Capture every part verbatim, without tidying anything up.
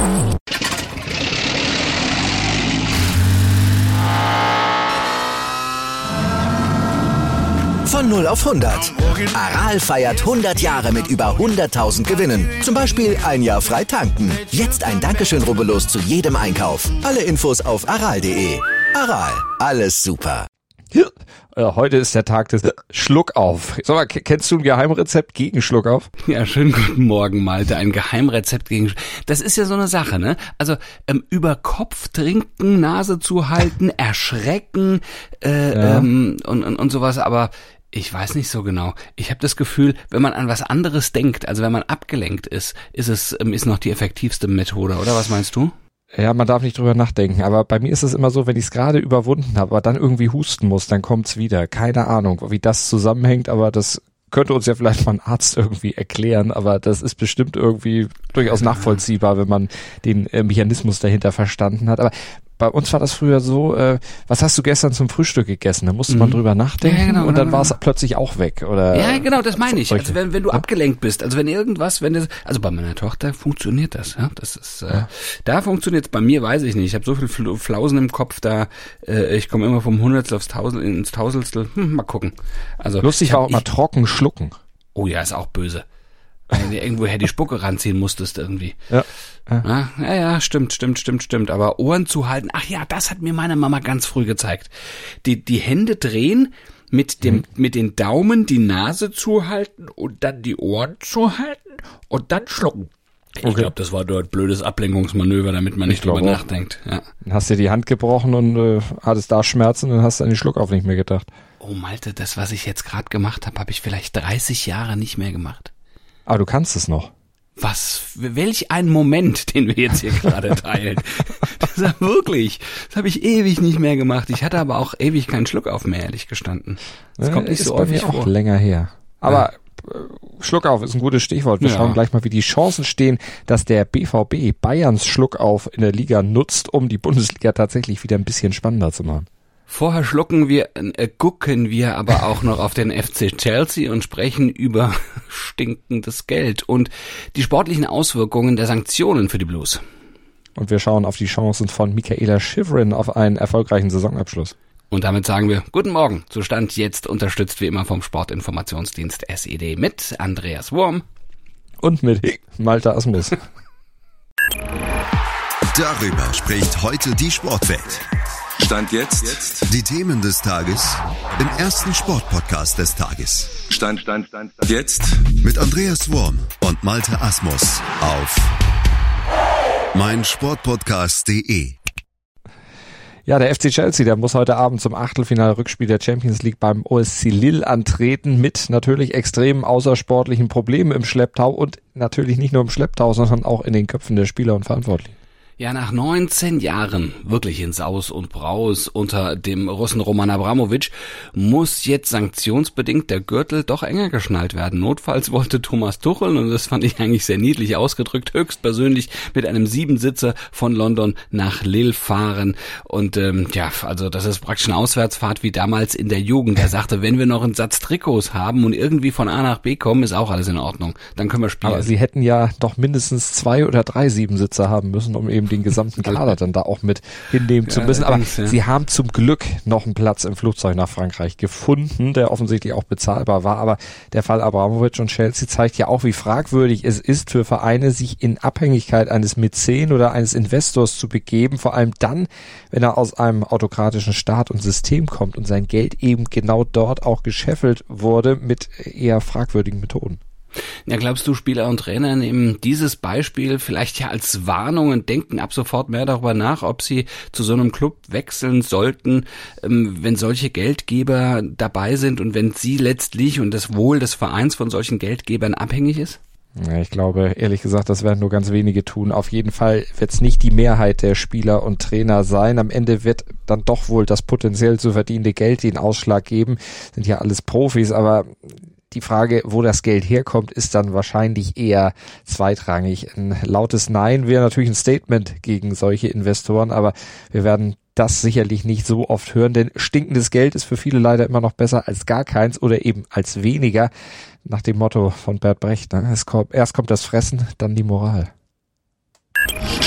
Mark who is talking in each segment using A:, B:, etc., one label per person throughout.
A: Von null auf hundert. Aral feiert hundert Jahre mit über hunderttausend Gewinnen. Zum Beispiel ein Jahr frei tanken. Jetzt ein Dankeschön, rubbellos zu jedem Einkauf. Alle Infos auf aral punkt de. Aral, alles super.
B: Heute ist der Tag des Schluckauf. Sag mal, kennst du ein Geheimrezept gegen Schluckauf?
C: Ja, schönen guten Morgen, Malte. Ein Geheimrezept gegen Sch- Das ist ja so eine Sache, ne? Also ähm, über Kopf trinken, Nase zuhalten, erschrecken äh,
B: Ja.
C: ähm, und, und, und sowas, aber ich weiß nicht so genau. Ich habe das Gefühl, wenn man an was anderes denkt, also wenn man abgelenkt ist, ist es ähm, ist noch die effektivste Methode, oder was meinst du?
B: Ja, man darf nicht drüber nachdenken, aber bei mir ist es immer so, wenn ich es gerade überwunden habe, aber dann irgendwie husten muss, dann kommt's wieder. Keine Ahnung, wie das zusammenhängt, aber das könnte uns ja vielleicht mal ein Arzt irgendwie erklären, aber das ist bestimmt irgendwie durchaus nachvollziehbar, wenn man den äh, Mechanismus dahinter verstanden hat. Aber bei uns war das früher so, äh, was hast du gestern zum Frühstück gegessen? Da musste man
C: Mhm.
B: drüber nachdenken
C: Ja, genau,
B: und dann
C: genau.
B: war es plötzlich auch weg, oder?
C: Ja, genau, das meine ich.
B: solche-
C: Also wenn, wenn du
B: Ja.
C: abgelenkt bist, also wenn irgendwas, wenn das, also bei meiner Tochter funktioniert das, ja, das ist, äh,
B: Ja.
C: da funktioniert es. Bei mir weiß ich nicht. Ich habe so viel Fl- Flausen im Kopf, da, äh, ich komme immer vom Hundertstel aufs Tausend, ins Tausendstel. Hm, mal gucken. Also
B: Lustig
C: ich
B: war
C: hab-
B: auch mal
C: ich-
B: trocken schlucken.
C: Oh ja, ist auch böse. Wenn du irgendwoher die Spucke ranziehen musstest irgendwie.
B: Ja.
C: Ja, ja, ja, stimmt, stimmt, stimmt, stimmt. Aber Ohren zu halten, ach ja, das hat mir meine Mama ganz früh gezeigt. Die, die Hände drehen, mit dem,
B: Mhm.
C: mit den Daumen die Nase zuhalten und dann die Ohren zuhalten und dann schlucken. Ich
B: Okay.
C: glaube, das war dort blödes Ablenkungsmanöver, damit man nicht
B: Ich glaub
C: drüber
B: auch.
C: nachdenkt. Ja.
B: Dann hast dir die Hand gebrochen und äh, hattest da Schmerzen und dann hast du an den Schluckauf nicht mehr gedacht.
C: Oh Malte, das, was ich jetzt gerade gemacht habe, habe ich vielleicht dreißig Jahre nicht mehr gemacht.
B: Aber du kannst es noch.
C: Was, welch ein Moment, den wir jetzt hier gerade teilen. Das ist ja wirklich, das habe ich ewig nicht mehr gemacht. Ich hatte aber auch ewig keinen Schluck auf mehr, ehrlich gestanden. Das
B: Ja,
C: kommt nicht
B: ist
C: so
B: bei
C: häufig
B: mir auch
C: vor.
B: länger her. Aber äh, Schluckauf ist ein gutes Stichwort. Wir
C: Ja.
B: schauen gleich mal, wie die Chancen stehen, dass der B V B Bayerns Schluckauf in der Liga nutzt, um die Bundesliga tatsächlich wieder ein bisschen spannender zu machen.
C: Vorher schlucken wir, äh, gucken wir aber auch noch auf den F C Chelsea und sprechen über stinkendes Geld und die sportlichen Auswirkungen der Sanktionen für die Blues.
B: Und wir schauen auf die Chancen von Michaela Schifrin auf einen erfolgreichen Saisonabschluss.
C: Und damit sagen wir Guten Morgen. Zu Stand jetzt unterstützt wie immer vom Sportinformationsdienst S E D mit Andreas Wurm.
B: Und mit Malte Asmus.
D: Darüber spricht heute die Sportwelt.
E: Stand jetzt.
D: Die Themen des Tages im ersten Sportpodcast des Tages.
E: Stand, Stand, Stand, Stand. Jetzt.
D: Mit Andreas Worm und Malte Asmus auf meinsportpodcast punkt de.
B: Ja, der F C Chelsea, der muss heute Abend zum Achtelfinal-Rückspiel der Champions League beim O S C Lille antreten mit natürlich extremen außersportlichen Problemen im Schlepptau und natürlich nicht nur im Schlepptau, sondern auch in den Köpfen der Spieler und Verantwortlichen.
C: Ja, nach neunzehn Jahren wirklich in Saus und Braus unter dem Russen Roman Abramowitsch muss jetzt sanktionsbedingt der Gürtel doch enger geschnallt werden. Notfalls wollte Thomas Tuchel, und das fand ich eigentlich sehr niedlich ausgedrückt, höchstpersönlich mit einem Siebensitzer von London nach Lille fahren. Und ähm, ja, also das ist praktisch eine Auswärtsfahrt wie damals in der Jugend. Er sagte, wenn wir noch einen Satz Trikots haben und irgendwie von A nach B kommen, ist auch alles in Ordnung. Dann können wir spielen.
B: Aber sie hätten ja doch mindestens zwei oder drei Siebensitzer haben müssen, um eben den gesamten Kader dann da auch mit hinnehmen zu
C: Ja,
B: müssen. Aber
C: allerdings, ja.
B: sie haben zum Glück noch einen Platz im Flugzeug nach Frankreich gefunden, der offensichtlich auch bezahlbar war. Aber der Fall Abramovich und Chelsea zeigt ja auch, wie fragwürdig es ist für Vereine, sich in Abhängigkeit eines Mäzen oder eines Investors zu begeben. Vor allem dann, wenn er aus einem autokratischen Staat und System kommt und sein Geld eben genau dort auch gescheffelt wurde mit eher fragwürdigen Methoden.
C: Ja, glaubst du, Spieler und Trainer nehmen dieses Beispiel vielleicht ja als Warnung und denken ab sofort mehr darüber nach, ob sie zu so einem Club wechseln sollten, wenn solche Geldgeber dabei sind und wenn sie letztlich und das Wohl des Vereins von solchen Geldgebern abhängig ist?
B: Ja, ich glaube, ehrlich gesagt, das werden nur ganz wenige tun. Auf jeden Fall wird es nicht die Mehrheit der Spieler und Trainer sein. Am Ende wird dann doch wohl das potenziell zu verdienende Geld den Ausschlag geben. Sind ja alles Profis, aber die Frage, wo das Geld herkommt, ist dann wahrscheinlich eher zweitrangig. Ein lautes Nein wäre natürlich ein Statement gegen solche Investoren, aber wir werden das sicherlich nicht so oft hören, denn stinkendes Geld ist für viele leider immer noch besser als gar keins oder eben als weniger, nach dem Motto von Bert Brecht. Ne? Es kommt, erst kommt das Fressen, dann die Moral.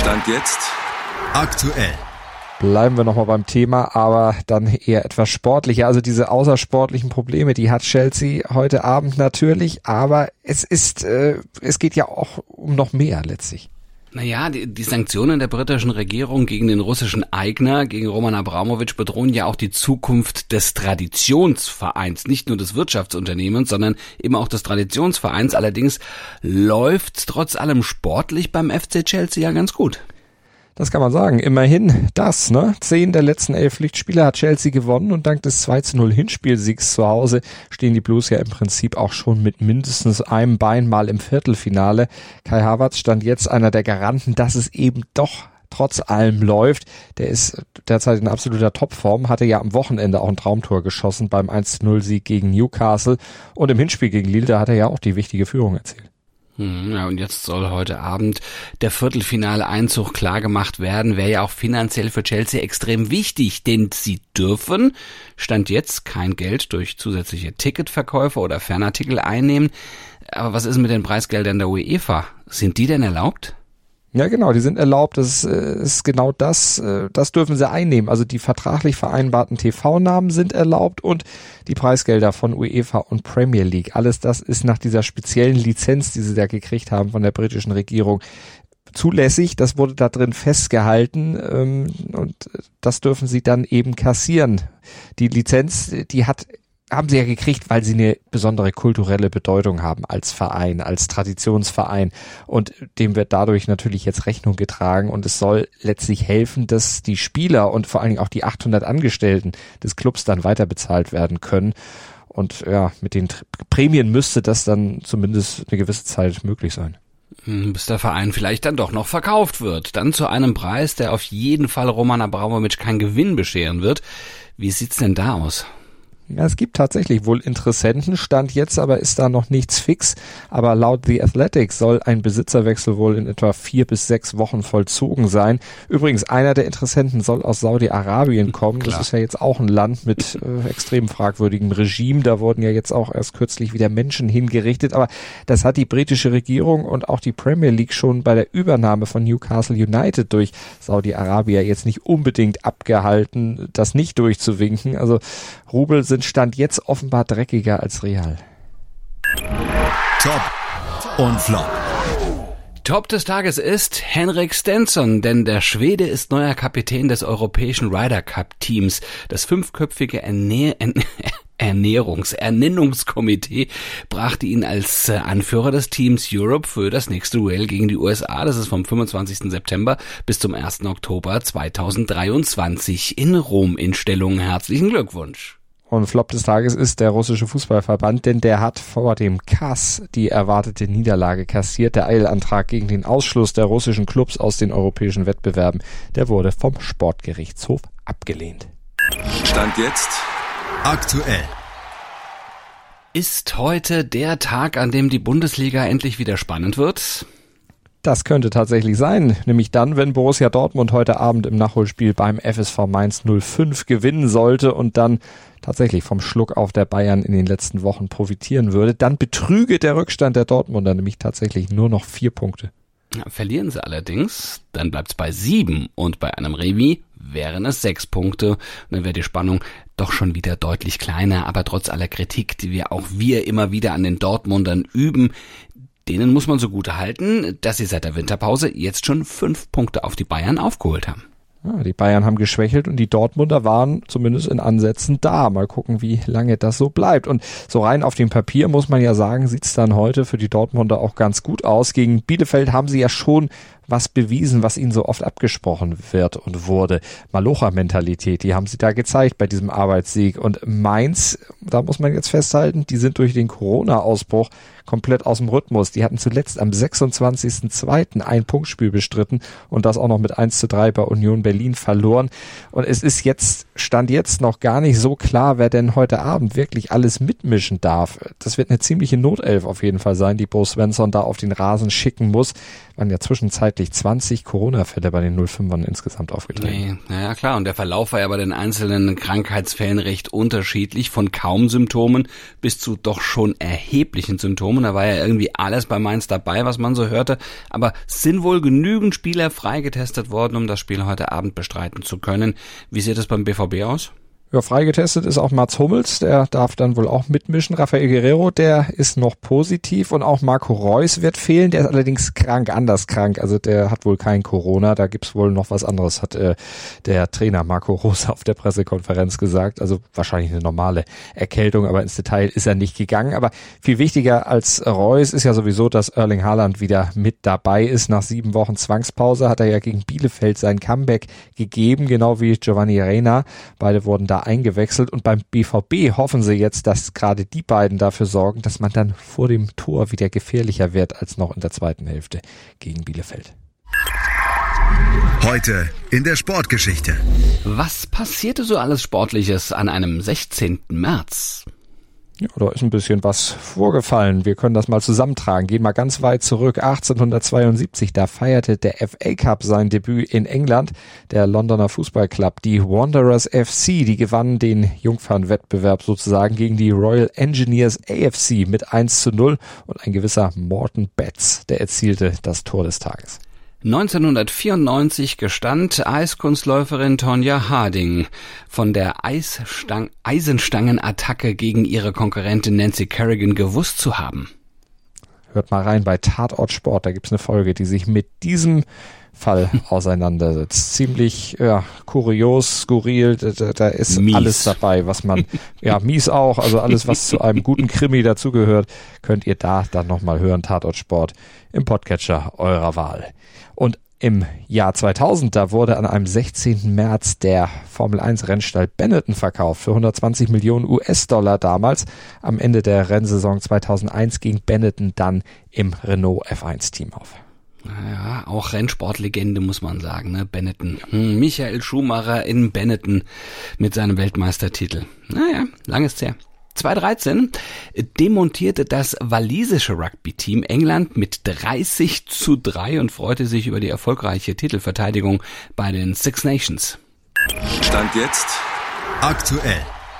E: Stand jetzt
D: aktuell.
B: Bleiben wir nochmal beim Thema, aber dann eher etwas sportlicher. Also diese außersportlichen Probleme, die hat Chelsea heute Abend natürlich, aber es ist, äh, es geht ja auch um noch mehr letztlich.
C: Naja, die, die Sanktionen der britischen Regierung gegen den russischen Eigner, gegen Roman Abramovich, bedrohen ja auch die Zukunft des Traditionsvereins, nicht nur des Wirtschaftsunternehmens, sondern eben auch des Traditionsvereins. Allerdings läuft's trotz allem sportlich beim F C Chelsea ja ganz gut.
B: Das kann man sagen. Immerhin das, ne? Zehn der letzten elf Pflichtspiele hat Chelsea gewonnen und dank des zwei zu null Hinspielsiegs zu Hause stehen die Blues ja im Prinzip auch schon mit mindestens einem Bein mal im Viertelfinale. Kai Havertz stand jetzt einer der Garanten, dass es eben doch trotz allem läuft. Der ist derzeit in absoluter Topform, hatte ja am Wochenende auch ein Traumtor geschossen beim eins zu null Sieg gegen Newcastle und im Hinspiel gegen Lille, da hat er ja auch die wichtige Führung erzielt.
C: Ja, und jetzt soll heute Abend der Viertelfinale-Einzug klargemacht werden. Wäre ja auch finanziell für Chelsea extrem wichtig, denn sie dürfen, Stand jetzt, kein Geld durch zusätzliche Ticketverkäufe oder Fanartikel einnehmen. Aber was ist mit den Preisgeldern der UEFA? Sind die denn erlaubt?
B: Ja, genau, die sind erlaubt. Das ist genau das, das dürfen sie einnehmen. Also die vertraglich vereinbarten T V-Namen sind erlaubt und die Preisgelder von UEFA und Premier League. Alles das ist nach dieser speziellen Lizenz, die sie da gekriegt haben von der britischen Regierung, zulässig. Das wurde da drin festgehalten und das dürfen sie dann eben kassieren. Die Lizenz, die hat haben sie ja gekriegt, weil sie eine besondere kulturelle Bedeutung haben als Verein, als Traditionsverein und dem wird dadurch natürlich jetzt Rechnung getragen und es soll letztlich helfen, dass die Spieler und vor allen Dingen auch die achthundert Angestellten des Clubs dann weiter bezahlt werden können und ja, mit den Prämien müsste das dann zumindest eine gewisse Zeit möglich sein.
C: Bis der Verein vielleicht dann doch noch verkauft wird, dann zu einem Preis, der auf jeden Fall Roman Abramovich keinen Gewinn bescheren wird. Wie sieht's denn da aus?
B: Ja, es gibt tatsächlich wohl Interessenten, Stand jetzt aber ist da noch nichts fix, aber laut The Athletic soll ein Besitzerwechsel wohl in etwa vier bis sechs Wochen vollzogen sein. Übrigens, einer der Interessenten soll aus Saudi-Arabien kommen, Klar. Das ist ja jetzt auch ein Land mit äh, extrem fragwürdigem Regime, da wurden ja jetzt auch erst kürzlich wieder Menschen hingerichtet, aber das hat die britische Regierung und auch die Premier League schon bei der Übernahme von Newcastle United durch Saudi-Arabier jetzt nicht unbedingt abgehalten, das nicht durchzuwinken, also Rubel sind Stand jetzt offenbar dreckiger als Real.
D: Top und Flop.
C: Top des Tages ist Henrik Stenson, denn der Schwede ist neuer Kapitän des europäischen Ryder Cup Teams. Das fünfköpfige Ernähr- Ernährungs-, Ernennungskomitee brachte ihn als Anführer des Teams Europe für das nächste Duell gegen die U S A. Das ist vom fünfundzwanzigsten September bis zum ersten Oktober zweitausenddreiundzwanzig in Rom in Stellung. Herzlichen Glückwunsch.
B: Und Flop des Tages ist der russische Fußballverband, denn der hat vor dem K A S die erwartete Niederlage kassiert. Der Eilantrag gegen den Ausschluss der russischen Clubs aus den europäischen Wettbewerben, der wurde vom Sportgerichtshof abgelehnt.
E: Stand jetzt
D: aktuell.
C: Ist heute der Tag, an dem die Bundesliga endlich wieder spannend wird?
B: Das könnte tatsächlich sein, nämlich dann, wenn Borussia Dortmund heute Abend im Nachholspiel beim F S V Mainz null fünf gewinnen sollte und dann tatsächlich vom Schluck auf der Bayern in den letzten Wochen profitieren würde, dann betrüge der Rückstand der Dortmunder nämlich tatsächlich nur noch vier Punkte.
C: Ja, verlieren sie allerdings, dann bleibt es bei sieben und bei einem Remis wären es sechs Punkte. Und dann wäre die Spannung doch schon wieder deutlich kleiner, aber trotz aller Kritik, die wir auch wir immer wieder an den Dortmundern üben, denen muss man so gut halten, dass sie seit der Winterpause jetzt schon fünf Punkte auf die Bayern aufgeholt haben.
B: Ja, die Bayern haben geschwächelt und die Dortmunder waren zumindest in Ansätzen da. Mal gucken, wie lange das so bleibt. Und so rein auf dem Papier muss man ja sagen, sieht's dann heute für die Dortmunder auch ganz gut aus. Gegen Bielefeld haben sie ja schon was bewiesen, was ihnen so oft abgesprochen wird und wurde. Malocha-Mentalität, die haben sie da gezeigt bei diesem Arbeitssieg. Und Mainz, da muss man jetzt festhalten, die sind durch den Corona-Ausbruch komplett aus dem Rhythmus. Die hatten zuletzt am sechsundzwanzigsten zweiten ein Punktspiel bestritten und das auch noch mit eins zu drei bei Union Berlin verloren. Und es ist jetzt, Stand jetzt noch gar nicht so klar, wer denn heute Abend wirklich alles mitmischen darf. Das wird eine ziemliche Notelf auf jeden Fall sein, die Bo Svensson da auf den Rasen schicken muss. waren ja zwischenzeitlich zwanzig Corona-Fälle bei den null fünfern insgesamt aufgetreten.
C: Nee, naja klar, und der Verlauf war ja bei den einzelnen Krankheitsfällen recht unterschiedlich, von kaum Symptomen bis zu doch schon erheblichen Symptomen. Da war ja irgendwie alles bei Mainz dabei, was man so hörte, aber sind wohl genügend Spieler freigetestet worden, um das Spiel heute Abend bestreiten zu können. Wie sieht es beim B V B aus?
B: Ja, freigetestet ist auch Mats Hummels, der darf dann wohl auch mitmischen. Rafael Guerrero, der ist noch positiv und auch Marco Reus wird fehlen, der ist allerdings krank, anders krank, also der hat wohl kein Corona, da gibt's wohl noch was anderes, hat äh, der Trainer Marco Rose auf der Pressekonferenz gesagt, also wahrscheinlich eine normale Erkältung, aber ins Detail ist er nicht gegangen, aber viel wichtiger als Reus ist ja sowieso, dass Erling Haaland wieder mit dabei ist. Nach sieben Wochen Zwangspause hat er ja gegen Bielefeld sein Comeback gegeben, genau wie Giovanni Reina, beide wurden da eingewechselt und beim B V B hoffen sie jetzt, dass gerade die beiden dafür sorgen, dass man dann vor dem Tor wieder gefährlicher wird als noch in der zweiten Hälfte gegen Bielefeld.
D: Heute in der Sportgeschichte.
C: Was passierte so alles Sportliches an einem sechzehnten März?
B: Ja, da ist ein bisschen was vorgefallen. Wir können das mal zusammentragen. Gehen mal ganz weit zurück. achtzehnhundertzweiundsiebzig, da feierte der F A Cup sein Debüt in England. Der Londoner Fußballclub, die Wanderers F C, die gewannen den Jungfernwettbewerb sozusagen gegen die Royal Engineers A F C mit eins zu null und ein gewisser Morton Betts, der erzielte das Tor des Tages.
C: neunzehnhundertvierundneunzig gestand Eiskunstläuferin Tonya Harding von der Eisstang- Eisenstangenattacke gegen ihre Konkurrentin Nancy Kerrigan gewusst zu haben.
B: Hört mal rein bei Tatort Sport, da gibt's eine Folge, die sich mit diesem Fall auseinandersetzt. Ziemlich ja, kurios, skurril, da, da ist mies. Alles dabei, was man, ja mies auch, also alles, was zu einem guten Krimi dazugehört, könnt ihr da dann nochmal hören, Tatort Sport im Podcatcher eurer Wahl. Und im Jahr zweitausend, da wurde an einem sechzehnten März der Formel eins Rennstall Benetton verkauft für hundertzwanzig Millionen U S-Dollar damals. Am Ende der Rennsaison zweitausendeins ging Benetton dann im Renault F eins Team auf.
C: Ja, auch Rennsportlegende, muss man sagen, ne, Benetton. Hm, Michael Schumacher in Benetton mit seinem Weltmeistertitel. Naja, lang ist's her. zweitausenddreizehn demontierte das walisische Rugby-Team England mit dreißig zu drei und freute sich über die erfolgreiche Titelverteidigung bei den Six Nations.
E: Stand jetzt
D: aktuell.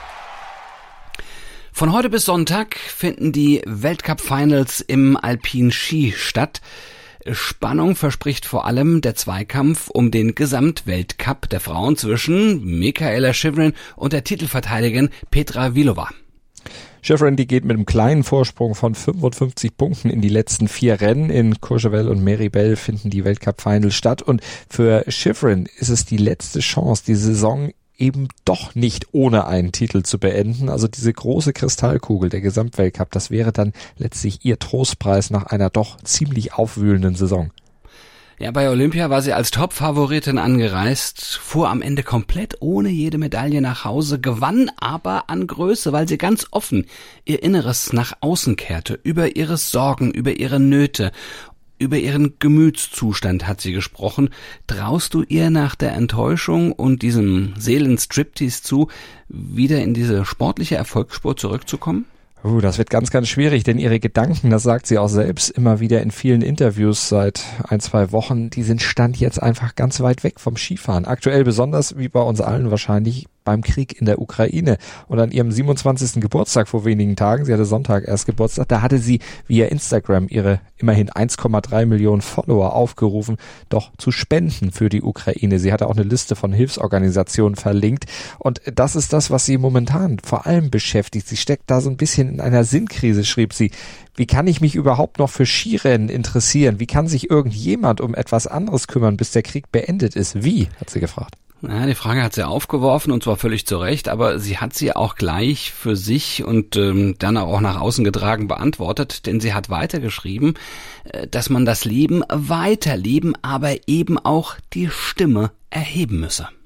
C: Von heute bis Sonntag finden die Weltcup-Finals im Alpin Ski statt. Spannung verspricht vor allem der Zweikampf um den Gesamtweltcup der Frauen zwischen Mikaela Shiffrin und der Titelverteidigerin Petra Vlhova.
B: Shiffrin, die geht mit einem kleinen Vorsprung von fünfundfünfzig Punkten in die letzten vier Rennen. In Courchevel und Méribel finden die Weltcup-Finals statt. Und für Shiffrin ist es die letzte Chance, die Saison eben doch nicht ohne einen Titel zu beenden. Also diese große Kristallkugel, der Gesamtweltcup, das wäre dann letztlich ihr Trostpreis nach einer doch ziemlich aufwühlenden Saison.
C: Ja, bei Olympia war sie als Top-Favoritin angereist, fuhr am Ende komplett ohne jede Medaille nach Hause, gewann aber an Größe, weil sie ganz offen ihr Inneres nach außen kehrte, über ihre Sorgen, über ihre Nöte. Über ihren Gemütszustand hat sie gesprochen. Traust du ihr nach der Enttäuschung und diesem Seelenstriptease zu, wieder in diese sportliche Erfolgsspur zurückzukommen?
B: Uh, das wird ganz, ganz schwierig, denn ihre Gedanken, das sagt sie auch selbst immer wieder in vielen Interviews seit ein, zwei Wochen, die sind Stand jetzt einfach ganz weit weg vom Skifahren. Aktuell besonders, wie bei uns allen wahrscheinlich, beim Krieg in der Ukraine. Und an ihrem siebenundzwanzigsten Geburtstag vor wenigen Tagen, sie hatte Sonntag erst Geburtstag, da hatte sie via Instagram ihre immerhin eins Komma drei Millionen Follower aufgerufen, doch zu spenden für die Ukraine. Sie hatte auch eine Liste von Hilfsorganisationen verlinkt. Und das ist das, was sie momentan vor allem beschäftigt. Sie steckt da so ein bisschen in einer Sinnkrise, schrieb sie. Wie kann ich mich überhaupt noch für Skirennen interessieren? Wie kann sich irgendjemand um etwas anderes kümmern, bis der Krieg beendet ist? Wie? Hat sie gefragt.
C: Ja, die Frage hat sie aufgeworfen und zwar völlig zu Recht, aber sie hat sie auch gleich für sich und ähm, dann auch nach außen getragen beantwortet, denn sie hat weitergeschrieben, äh, dass man das Leben weiterleben, aber eben auch die Stimme erheben müsse.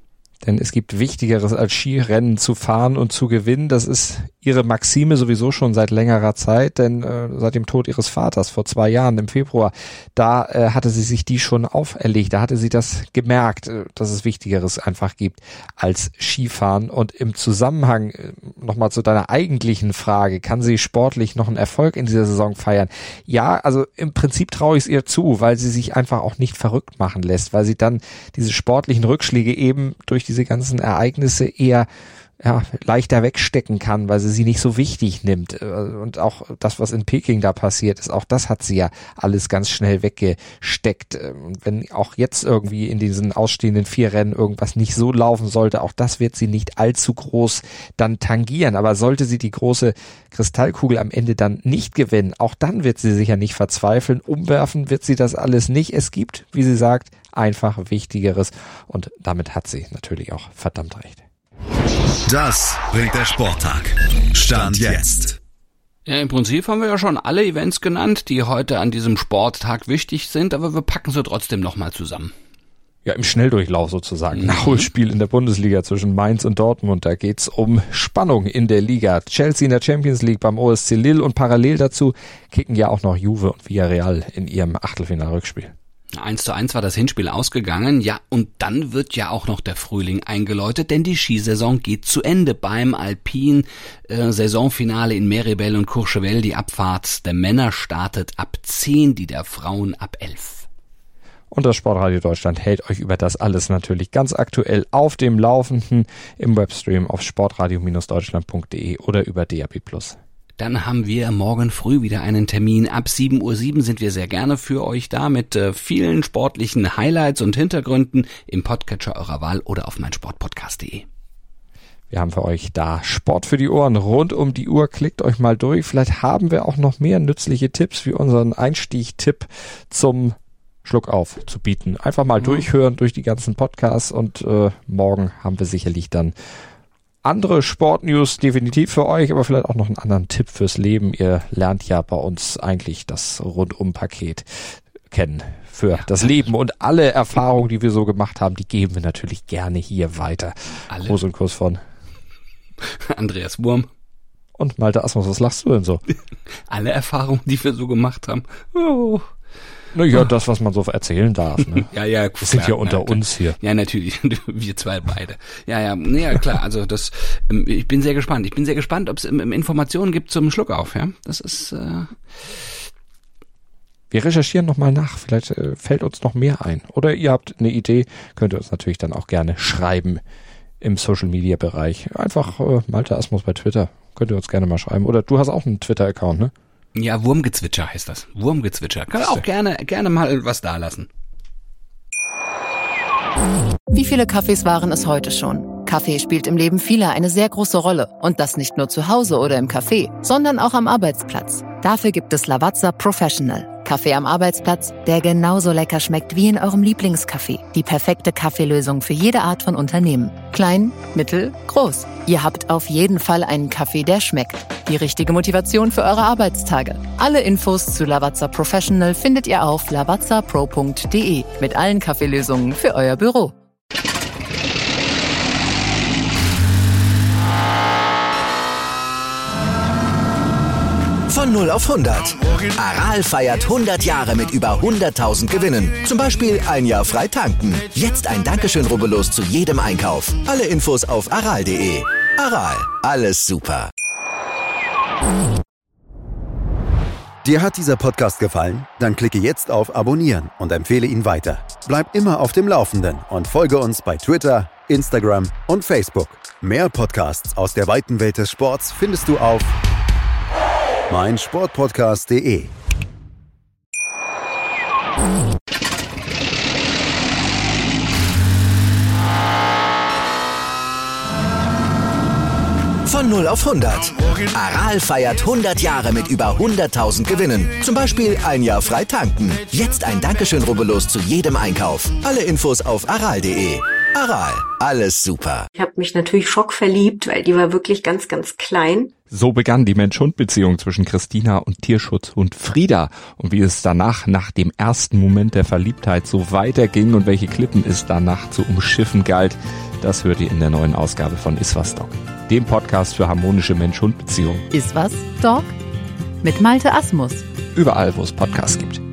B: Denn es gibt Wichtigeres als Skirennen zu fahren und zu gewinnen. Das ist ihre Maxime sowieso schon seit längerer Zeit, denn äh, seit dem Tod ihres Vaters vor zwei Jahren im Februar, da äh, hatte sie sich die schon auferlegt. Da hatte sie das gemerkt, äh, dass es Wichtigeres einfach gibt als Skifahren. Und im Zusammenhang äh, nochmal zu deiner eigentlichen Frage, kann sie sportlich noch einen Erfolg in dieser Saison feiern? Ja, also im Prinzip traue ich es ihr zu, weil sie sich einfach auch nicht verrückt machen lässt, weil sie dann diese sportlichen Rückschläge eben durch diese ganzen Ereignisse eher ja, leichter wegstecken kann, weil sie sie nicht so wichtig nimmt. Und auch das, was in Peking da passiert ist, auch das hat sie ja alles ganz schnell weggesteckt. Und wenn auch jetzt irgendwie in diesen ausstehenden vier Rennen irgendwas nicht so laufen sollte, auch das wird sie nicht allzu groß dann tangieren. Aber sollte sie die große Kristallkugel am Ende dann nicht gewinnen, auch dann wird sie sicher nicht verzweifeln. Umwerfen wird sie das alles nicht. Es gibt, wie sie sagt, einfach Wichtigeres. Und damit hat sie natürlich auch verdammt recht.
D: Das bringt der Sporttag. Stand jetzt.
C: Ja, im Prinzip haben wir ja schon alle Events genannt, die heute an diesem Sporttag wichtig sind, aber wir packen sie trotzdem nochmal zusammen.
B: Ja, im Schnelldurchlauf sozusagen. Nachholspiel in der Bundesliga zwischen Mainz und Dortmund. Da geht's um Spannung in der Liga. Chelsea in der Champions League beim O S C Lille und parallel dazu kicken ja auch noch Juve und Villarreal in ihrem Achtelfinal-Rückspiel.
C: eins zu eins war das Hinspiel ausgegangen, ja, und dann wird ja auch noch der Frühling eingeläutet, denn die Skisaison geht zu Ende beim Alpin äh, Saisonfinale in Méribel und Courchevel. Die Abfahrt der Männer startet ab zehn, die der Frauen ab elf.
B: Und das Sportradio Deutschland hält euch über das alles natürlich ganz aktuell auf dem Laufenden im Webstream auf sportradio Deutschland punkt de oder über D A B plus.
C: Dann haben wir morgen früh wieder einen Termin. Ab sieben Uhr sieben sind wir sehr gerne für euch da mit äh, vielen sportlichen Highlights und Hintergründen im Podcatcher eurer Wahl oder auf meinsportpodcast punkt de.
B: Wir haben für euch da Sport für die Ohren rund um die Uhr. Klickt euch mal durch. Vielleicht haben wir auch noch mehr nützliche Tipps wie unseren Einstieg-Tipp zum Schluck auf zu bieten. Einfach mal mhm. durchhören durch die ganzen Podcasts und äh, morgen haben wir sicherlich dann andere Sportnews definitiv für euch, aber vielleicht auch noch einen anderen Tipp fürs Leben. Ihr lernt ja bei uns eigentlich das Rundum-Paket kennen für ja. das Leben und alle Erfahrungen, die wir so gemacht haben, die geben wir natürlich gerne hier weiter.
C: Alle.
B: Gruß und Kuss von
C: Andreas Wurm
B: und Malte Asmus. Was lachst du denn so?
C: Alle Erfahrungen, die wir so gemacht haben. Oh.
B: Naja, das, was man so erzählen darf. Ne?
C: ja, ja,
B: wir sind ja unter
C: ja,
B: uns hier.
C: Ja, natürlich. Wir zwei beide. Ja, ja, ja, klar. Also das, ich bin sehr gespannt. Ich bin sehr gespannt, ob es Informationen gibt zum Schluckauf. Ja, das ist. Äh
B: wir recherchieren nochmal nach. Vielleicht äh, fällt uns noch mehr ein. Oder ihr habt eine Idee, könnt ihr uns natürlich dann auch gerne schreiben im Social Media Bereich. Einfach äh, Malte Asmus bei Twitter. Könnt ihr uns gerne mal schreiben. Oder du hast auch einen Twitter-Account, ne?
C: Ja, Wurmgezwitscher heißt das. Wurmgezwitscher. Kann auch gerne, gerne mal was da lassen.
F: Wie viele Kaffees waren es heute schon? Kaffee spielt im Leben vieler eine sehr große Rolle. Und das nicht nur zu Hause oder im Café, sondern auch am Arbeitsplatz. Dafür gibt es Lavazza Professional. Kaffee am Arbeitsplatz, der genauso lecker schmeckt wie in eurem Lieblingscafé. Die perfekte Kaffeelösung für jede Art von Unternehmen. Klein, mittel, groß. Ihr habt auf jeden Fall einen Kaffee, der schmeckt. Die richtige Motivation für eure Arbeitstage. Alle Infos zu Lavazza Professional findet ihr auf lavazza pro punkt de mit allen Kaffeelösungen für euer Büro.
A: Von null auf hundert. Aral feiert hundert Jahre mit über hunderttausend Gewinnen. Zum Beispiel ein Jahr frei tanken. Jetzt ein Dankeschön, rubbellos zu jedem Einkauf. Alle Infos auf aral punkt de. Aral, alles super.
G: Dir hat dieser Podcast gefallen? Dann klicke jetzt auf Abonnieren und empfehle ihn weiter. Bleib immer auf dem Laufenden und folge uns bei Twitter, Instagram und Facebook. Mehr Podcasts aus der weiten Welt des Sports findest du auf meinsportpodcast punkt de.
A: Von null auf hundert. Aral feiert hundert Jahre mit über hunderttausend Gewinnen. Zum Beispiel ein Jahr frei tanken. Jetzt ein Dankeschön, rubbellos zu jedem Einkauf. Alle Infos auf aral punkt de. Aral, alles super.
H: Ich habe mich natürlich schockverliebt, weil die war wirklich ganz, ganz klein.
B: So begann die Mensch-Hund-Beziehung zwischen Christina und Tierschutzhund Frieda. Und wie es danach, nach dem ersten Moment der Verliebtheit, so weiterging und welche Klippen es danach zu umschiffen galt, Das hört ihr in der neuen Ausgabe von Iswas Dog, dem Podcast für harmonische Mensch-Hund-Beziehungen.
F: Iswas Dog? Mit Malte Asmus.
B: Überall, wo es Podcasts gibt.